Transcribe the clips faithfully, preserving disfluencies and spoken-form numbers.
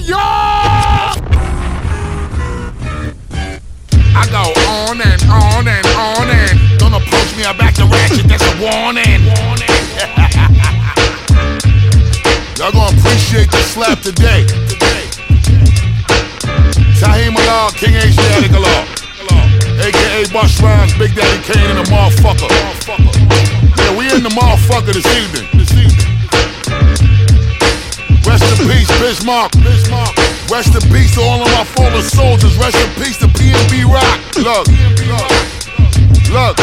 York! I go on and on and on and don't approach me, I back the ratchet, that's a warning. warning. Y'all gonna appreciate the slap today. today. Tahim Allah, King Asiatic Allah, A K A Bush Rhymes, Big Daddy Kane and the motherfucker. Yeah, we in the motherfucker this evening. This evening. Rest in peace, Bismarck. Bismarck. Rest in peace to all of my fallen soldiers. Rest in peace to P N B Rock. Look, look, look.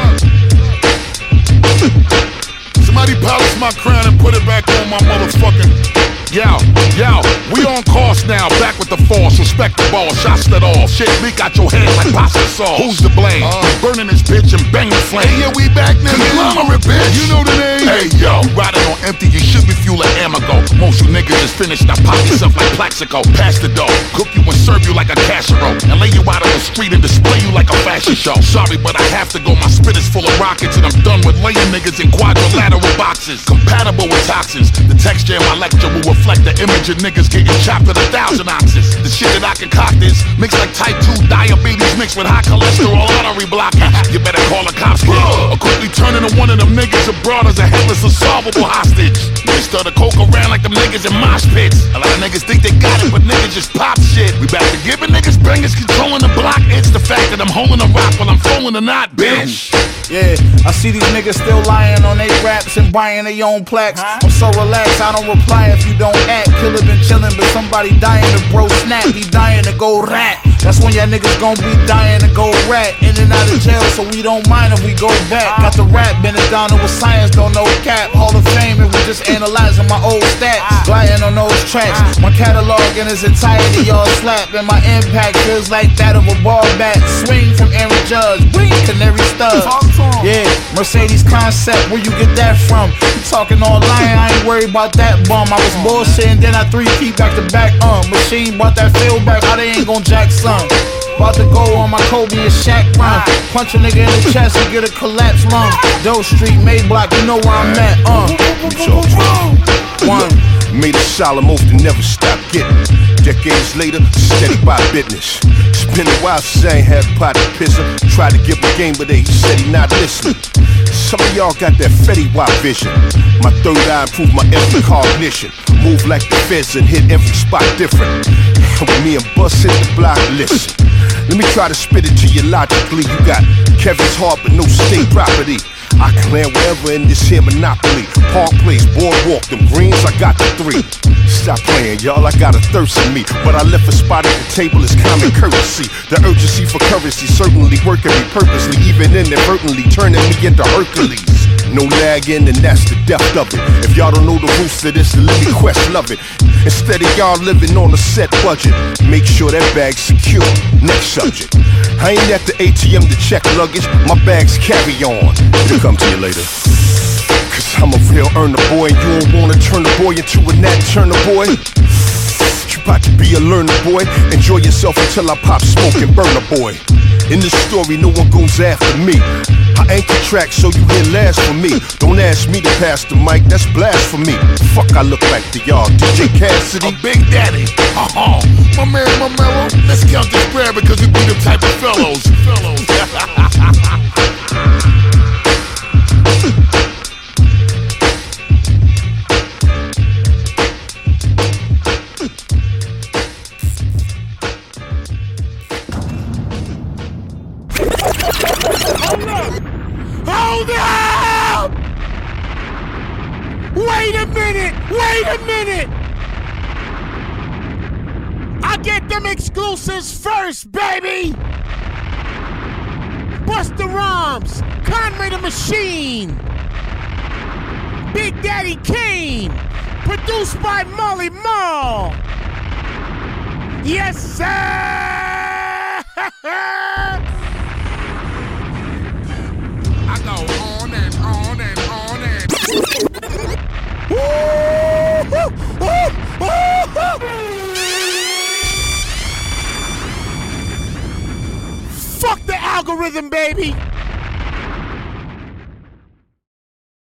Somebody polish my crown and put it back on my motherfucking. Yo, yo, we on course now, back with the force, respect the ball, shots that all, shit leak out your head like pasta sauce. Who's to blame? Uh, Burning this bitch and bang the flame. Hey, yeah, we back now, conglomerate bitch. You know the name. Hey, yo, you riding on empty, you should be fuel like Amago. Most you niggas just finished, now pop yourself like Plaxico. Pass the dough, cook you and serve you like a casserole, and lay you out on the street and display you like a fashion show. Sorry, but I have to go, my spit is full of rockets, and I'm done with laying niggas in quadrilateral boxes. Compatible with toxins, the texture in my lecture will reflect the image of niggas getting chopped at a thousand ounces. The shit that I concoct is mixed like type two diabetes mixed with high cholesterol artery blocking. You better call the cops, kid, or quickly turn into one of them niggas abroad as a headless unsolvable hostage. Niggas start to coke around like them niggas in mosh pits. A lot of niggas think they got it, but niggas just pop shit. We back to giving niggas bangers, controlling the block. It's the fact that I'm holding a rock while I'm throwing a knot, bitch. Yeah, I see these niggas still lying on they raps and buying their own plaques. I'm so relaxed, I don't reply if you don't act. Killer been chillin', but somebody dying to bro snap. He dying to go rat. That's when y'all niggas gon' be dying to go rat. In and out of jail, so we don't mind if we go back. Got the rap, been it down with science, don't know cap. Hall of Fame, and we just analyzing my old stats. Gliding on those tracks, my catalog in its entirety, y'all slap. And my impact feels like that of a ball bat. Swing from Aaron Judge, bling, Canary Stud. Yeah, Mercedes concept, where you get that from? You talking online, I ain't worried about that bum. I was bullshitting, then I three-peat back to back, uh Machine brought that feel back, how they ain't gon' jack some. About to go on my Kobe and Shaq run. Punch a nigga in the chest and get a collapse lung. Doe Street, Mayblock, you know where I'm at, uh One. Made a solemn oath to never stop getting. Decades later, steady by business. It's been a while since I ain't had a pot of pisser. Tried to give him a game, but he said he not listening. Some of y'all got that Fetty Wap vision. My third eye improved my every cognition. Move like the feds and hit every spot different. When me and Bus hit the block, listen. Let me try to spit it to you logically. You got Kevin's heart but no state property. I can land wherever in this here monopoly. Park Place, Boardwalk, them greens, I got the three. Stop playing, y'all, I got a thirst in me. But I left a spot at the table is common courtesy. The urgency for currency certainly working me purposely, even inadvertently turning me into Hercules. No lagging, and that's the depth of it. If y'all don't know the roots of this, then let me quest love it. Instead of y'all living on a set budget, make sure that bag's secure. Next subject. I ain't at the A T M to check luggage, my bags carry on. It'll come to you later. Cause I'm a real earner boy, and you don't wanna turn the boy into a nat turner boy. You about to be a learner boy, enjoy yourself until I pop smoke and burn a boy. In this story, no one goes after me. I anchor track so you hear last for me. Don't ask me to pass the mic, that's blasphemy. Fuck I look like to y'all, D J Cassidy, a Big Daddy. Uh-huh. My man, my mellow. Let's count this bread because we be them type of fellows. Fellows. Hold up! Wait a minute! Wait a minute! I get them exclusives first, baby! Busta Rhymes, Conway the Machine, Big Daddy Kane, produced by Molly Mall. Yes, sir! I go on and on and on and. Woo! Woo! Woo! Fuck the algorithm, baby!